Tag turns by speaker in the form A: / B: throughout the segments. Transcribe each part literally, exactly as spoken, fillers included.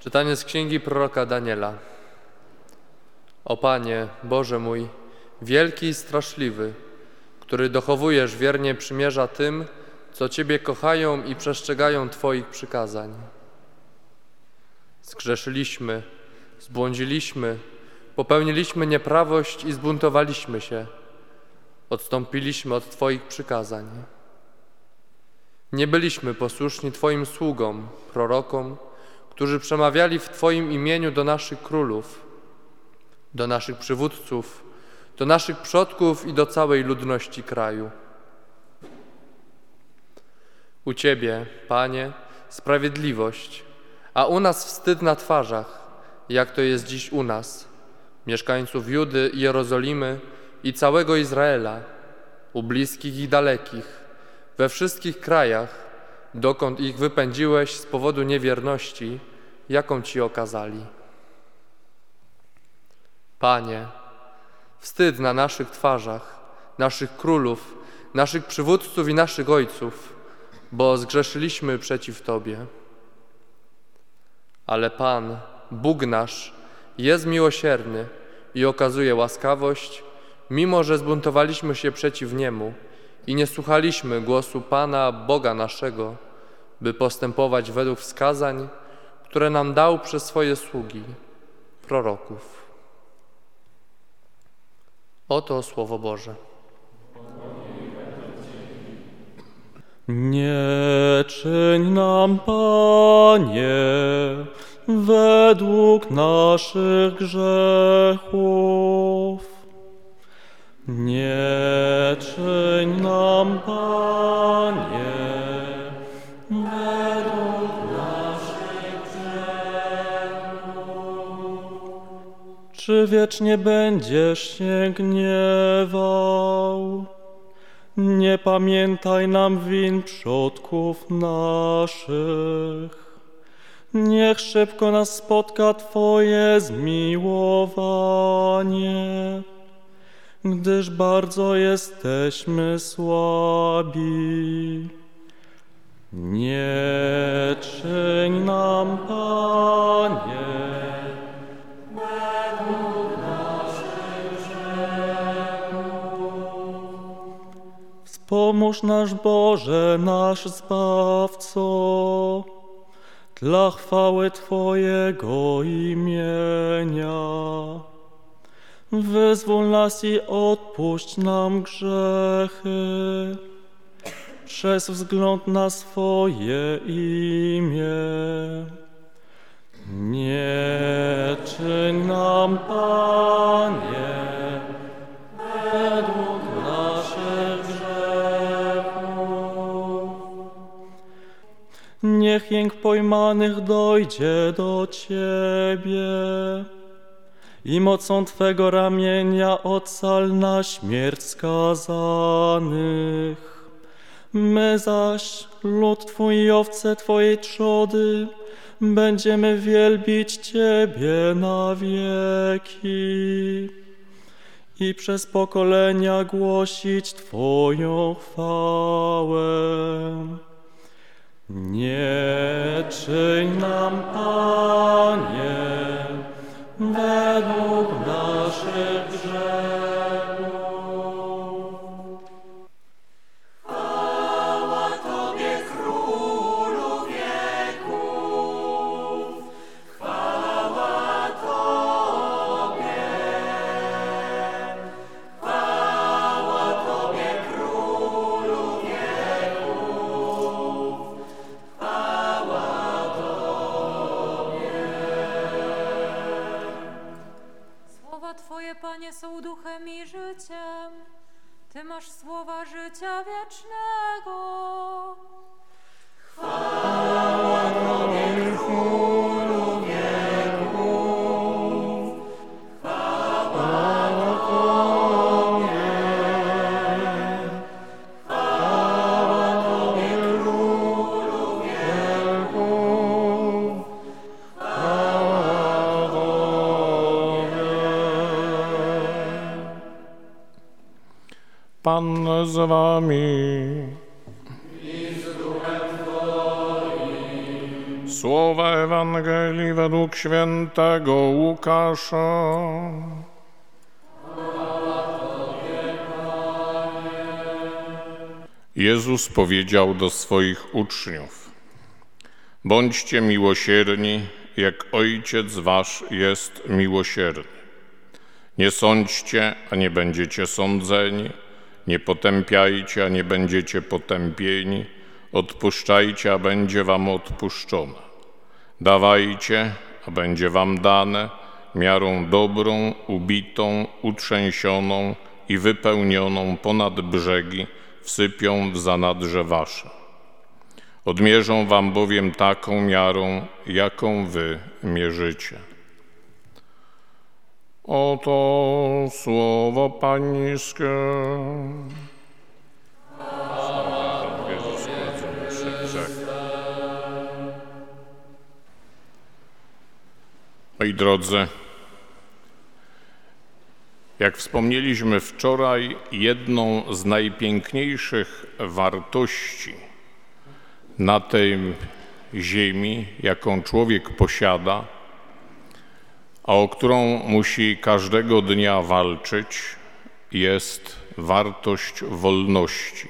A: Czytanie z księgi proroka Daniela. O Panie, Boże mój, wielki i straszliwy, który dochowujesz wiernie przymierza tym, co Ciebie kochają i przestrzegają Twoich przykazań. Zgrzeszyliśmy, zbłądziliśmy, popełniliśmy nieprawość i zbuntowaliśmy się. Odstąpiliśmy od Twoich przykazań. Nie byliśmy posłuszni Twoim sługom, prorokom, którzy przemawiali w Twoim imieniu do naszych królów, do naszych przywódców, do naszych przodków i do całej ludności kraju. U Ciebie, Panie, sprawiedliwość, a u nas wstyd na twarzach, jak to jest dziś u nas, mieszkańców Judy i Jerozolimy i całego Izraela, u bliskich i dalekich, we wszystkich krajach, dokąd ich wypędziłeś z powodu niewierności, jaką Ci okazali. Panie, wstyd na naszych twarzach, naszych królów, naszych przywódców i naszych ojców, bo zgrzeszyliśmy przeciw Tobie. Ale Pan, Bóg nasz, jest miłosierny i okazuje łaskawość, mimo że zbuntowaliśmy się przeciw Niemu i nie słuchaliśmy głosu Pana, Boga naszego, by postępować według wskazań, które nam dał przez swoje sługi, proroków. Oto Słowo Boże.
B: Nie czyń nam, Panie, według naszych grzechów. Nie czyń nam, Panie, według naszych grzechów. Czy wiecznie będziesz się gniewał? Nie pamiętaj nam win przodków naszych. Niech szybko nas spotka Twoje zmiłowanie, gdyż bardzo jesteśmy słabi. Nie czyń nam, Panie, według naszych grzechów. Wspomóż nasz Boże, nasz Zbawco, dla chwały Twojego imienia. Wyzwól nas i odpuść nam grzechy, przez wzgląd na swoje imię. Nie czyń nam, Panie, według naszych grzechów. Niech jęk pojmanych dojdzie do Ciebie i mocą Twego ramienia ocal na śmierć skazanych. My zaś, lud Twój i owce Twojej trzody, będziemy wielbić Ciebie na wieki i przez pokolenia głosić Twoją chwałę. Nie czyń nam, Panie, według naszych grzechów.
C: Chwała Tobie, Królu wieków, chwała Tobie, chwała Tobie, Królu wieków, chwała Tobie.
D: Słowa Twoje, Panie, są duchem i życiem. Ty masz słowa życia wiecznego.
C: Chwała Tobie, Królu wieków, chwała Tobie, chwała Tobie, Królu wieków, chwała Tobie.
E: Pan z Wami. Słowa Ewangelii według świętego Łukasza. Jezus powiedział do swoich uczniów: bądźcie miłosierni, jak Ojciec wasz jest miłosierny. Nie sądźcie, a nie będziecie sądzeni. Nie potępiajcie, a nie będziecie potępieni. Odpuszczajcie, a będzie wam odpuszczone. Dawajcie, a będzie wam dane, miarą dobrą, ubitą, utrzęsioną i wypełnioną ponad brzegi, wsypią w zanadrze wasze. Odmierzą wam bowiem taką miarą, jaką wy mierzycie. Oto słowo Pańskie. Moi drodzy, jak wspomnieliśmy wczoraj, jedną z najpiękniejszych wartości na tej ziemi, jaką człowiek posiada, a o którą musi każdego dnia walczyć, jest wartość wolności.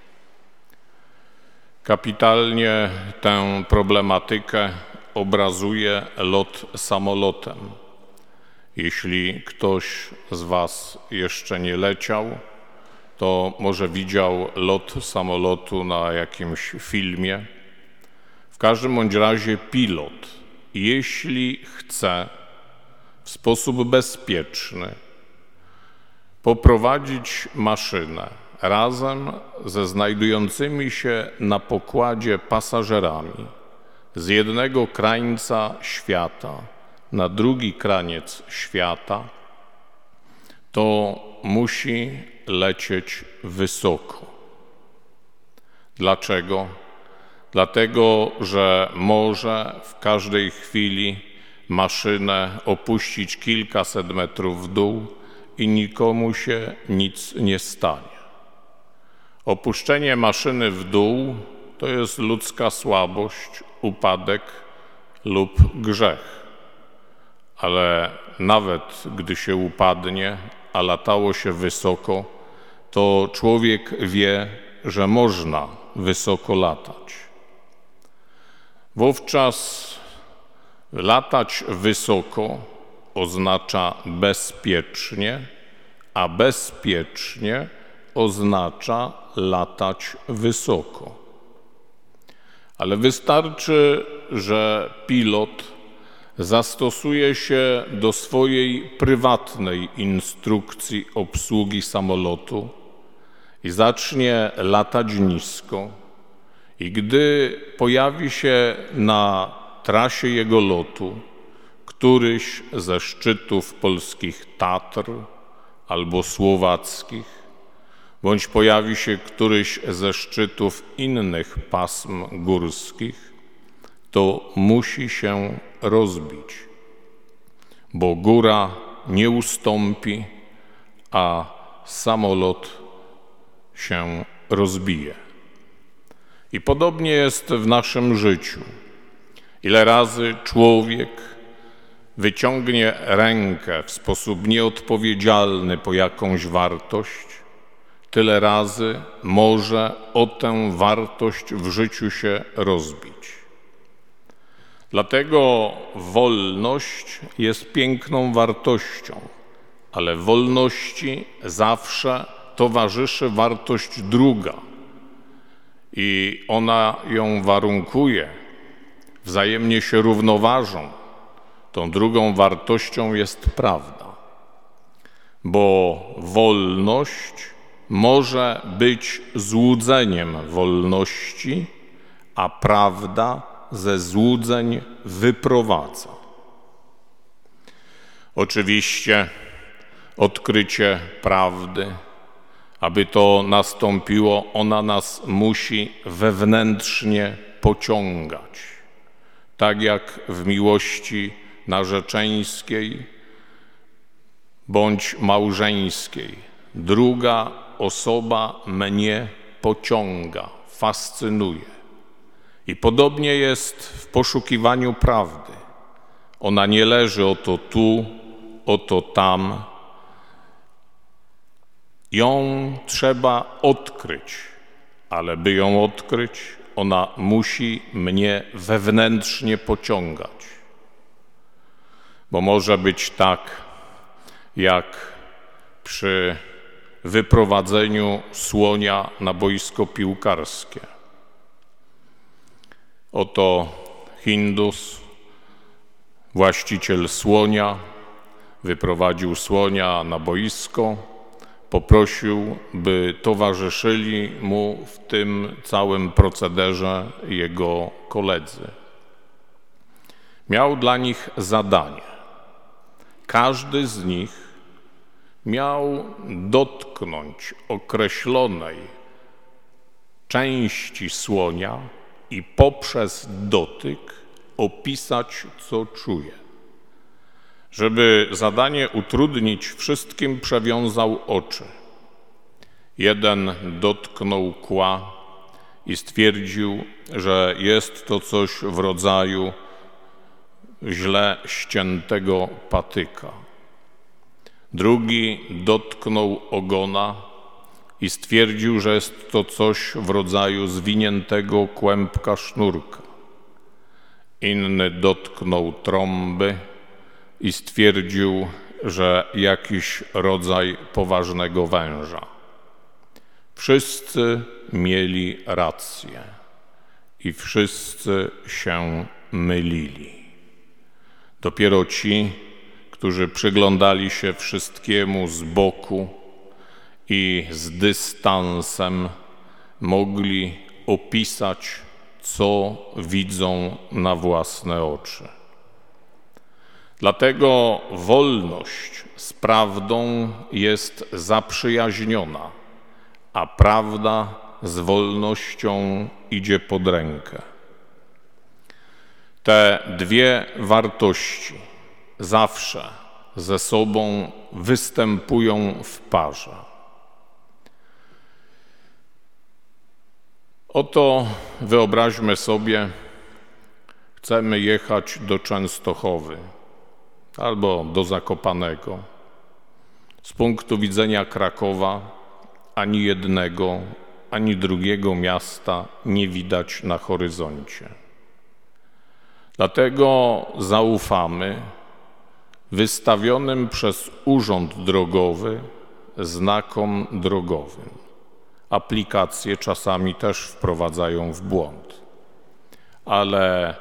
E: Kapitalnie tę problematykę obrazuje lot samolotem. Jeśli ktoś z was jeszcze nie leciał, to może widział lot samolotu na jakimś filmie. W każdym bądź razie pilot, jeśli chce w sposób bezpieczny poprowadzić maszynę razem ze znajdującymi się na pokładzie pasażerami z jednego krańca świata na drugi kraniec świata, to musi lecieć wysoko. Dlaczego? Dlatego, że może w każdej chwili maszynę opuścić kilkaset metrów w dół i nikomu się nic nie stanie. Opuszczenie maszyny w dół to jest ludzka słabość, upadek lub grzech. Ale nawet gdy się upadnie, a latało się wysoko, to człowiek wie, że można wysoko latać. Wówczas latać wysoko oznacza bezpiecznie, a bezpiecznie oznacza latać wysoko. Ale wystarczy, że pilot zastosuje się do swojej prywatnej instrukcji obsługi samolotu i zacznie latać nisko. I gdy pojawi się na trasie jego lotu któryś ze szczytów polskich Tatr albo słowackich, bądź pojawi się któryś ze szczytów innych pasm górskich, to musi się rozbić, bo góra nie ustąpi, a samolot się rozbije. I podobnie jest w naszym życiu. Ile razy człowiek wyciągnie rękę w sposób nieodpowiedzialny po jakąś wartość, tyle razy może o tę wartość w życiu się rozbić. Dlatego wolność jest piękną wartością, ale wolności zawsze towarzyszy wartość druga i ona ją warunkuje, wzajemnie się równoważą. Tą drugą wartością jest prawda, bo wolność może być złudzeniem wolności, a prawda ze złudzeń wyprowadza. Oczywiście odkrycie prawdy, aby to nastąpiło, ona nas musi wewnętrznie pociągać. Tak jak w miłości narzeczeńskiej bądź małżeńskiej. Druga osoba mnie pociąga, fascynuje. I podobnie jest w poszukiwaniu prawdy. Ona nie leży oto tu, oto tam. Ją trzeba odkryć, ale by ją odkryć, ona musi mnie wewnętrznie pociągać. Bo może być tak, jak przy wyprowadzeniu słonia na boisko piłkarskie. Oto Hindus, właściciel słonia, wyprowadził słonia na boisko, poprosił, by towarzyszyli mu w tym całym procederze jego koledzy. Miał dla nich zadanie. Każdy z nich miał dotknąć określonej części słonia i poprzez dotyk opisać, co czuje. Żeby zadanie utrudnić, wszystkim przewiązał oczy. Jeden dotknął kła i stwierdził, że jest to coś w rodzaju źle ściętego patyka. Drugi dotknął ogona i stwierdził, że jest to coś w rodzaju zwiniętego kłębka sznurka. Inny dotknął trąby i stwierdził, że jakiś rodzaj poważnego węża. Wszyscy mieli rację i wszyscy się mylili. Dopiero ci, którzy przyglądali się wszystkiemu z boku i z dystansem, mogli opisać, co widzą na własne oczy. Dlatego wolność z prawdą jest zaprzyjaźniona, a prawda z wolnością idzie pod rękę. Te dwie wartości zawsze ze sobą występują w parze. Oto wyobraźmy sobie, chcemy jechać do Częstochowy albo do Zakopanego. Z punktu widzenia Krakowa ani jednego, ani drugiego miasta nie widać na horyzoncie. Dlatego zaufamy wystawionym przez Urząd Drogowy znakom drogowym. Aplikacje czasami też wprowadzają w błąd, ale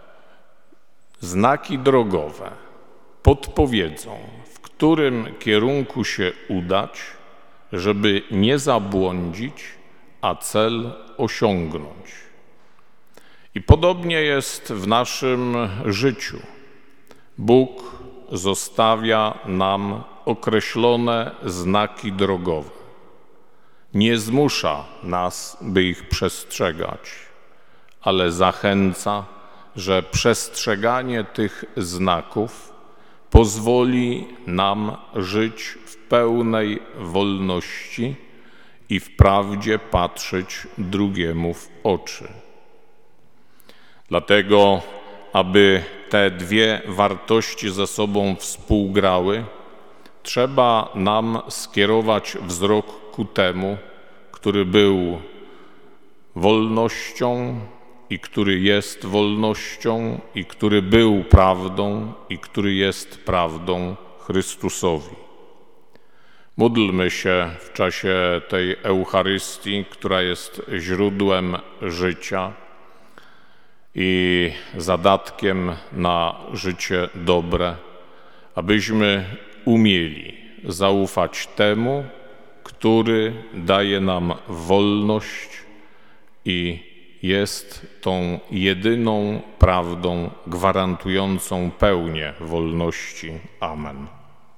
E: znaki drogowe podpowiedzą, w którym kierunku się udać, żeby nie zabłądzić, a cel osiągnąć. I podobnie jest w naszym życiu. Bóg zostawia nam określone znaki drogowe. Nie zmusza nas, by ich przestrzegać, ale zachęca, że przestrzeganie tych znaków pozwoli nam żyć w pełnej wolności i wprawdzie patrzeć drugiemu w oczy. Dlatego, aby te dwie wartości ze sobą współgrały, trzeba nam skierować wzrok ku temu, który był wolnością i który jest wolnością i który był prawdą i który jest prawdą Chrystusowi. Módlmy się w czasie tej Eucharystii, która jest źródłem życia i zadatkiem na życie dobre, abyśmy umieli zaufać temu, który daje nam wolność i jest tą jedyną prawdą gwarantującą pełnię wolności. Amen.